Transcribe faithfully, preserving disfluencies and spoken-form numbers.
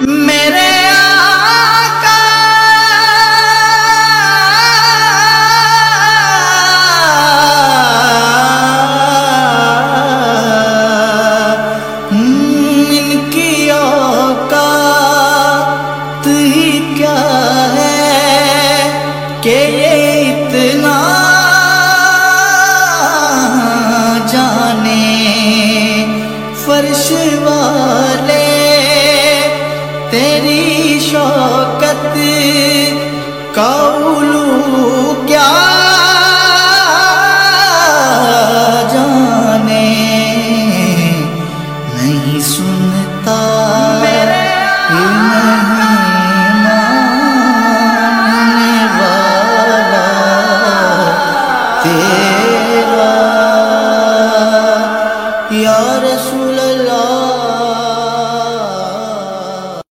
میرے آقا ان کی اوقات ہی کیا ہے کہ یہ اتنا جانے فرش والے تیری شوکت کا علو